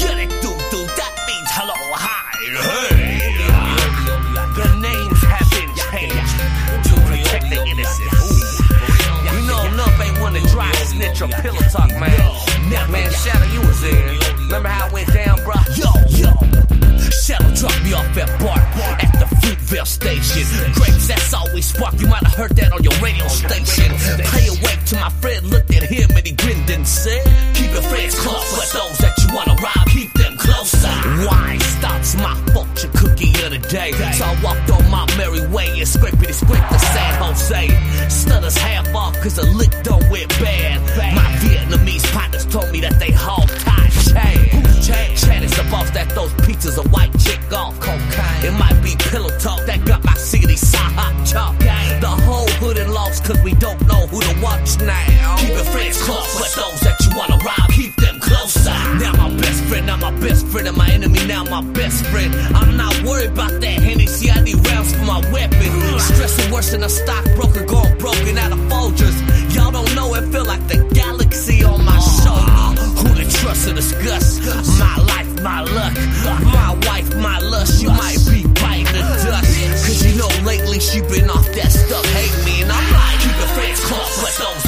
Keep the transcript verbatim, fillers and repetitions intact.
Yeah, that do-do, that means hello, hi, hey. The names have been changed to protect the innocent. You know enough ain't wanna dry snitch or pillow talk, man. Man, Shadow, you was there. Remember how it went down, bruh? Yo, yo. Shadow dropped me off at Bart at the Fruitvale station. Grapes, that's all we spark. You might have heard that on your radio station. Play awake till my friend looked at him and he grinned and said, keep your friends close, but those that you wanna rob, keep them closer. Wine starts my fortune cookie of the day. So I walked on my merry way and scraped it, scraped the San Jose. Stutters half off cause the lick don't wear bad. My Vietnamese partners told me that they haul tight. Chad, Chad is the boss that those pizzas a white chick off. Cocaine. It might be pillow talk that got my city side hot chop. The whole hood and lost cause we don't know who to watch now. Keep your friends close, but those that you wanna rob, keep them closer. Now my best friend, now my best friend, and my enemy now my best friend. I'm not worried about that Hennessy, I need rounds for my weapon. Stressing worse than a stockbroker going broken out of Folgers. Y'all don't know it feel like the galaxy on my shoulder. Who to trust or discuss? My life, my luck, my wife, my lust. You might be biting the dust, cause you know lately she been off that stuff, hate me. And I'm like, keep your friends close, but those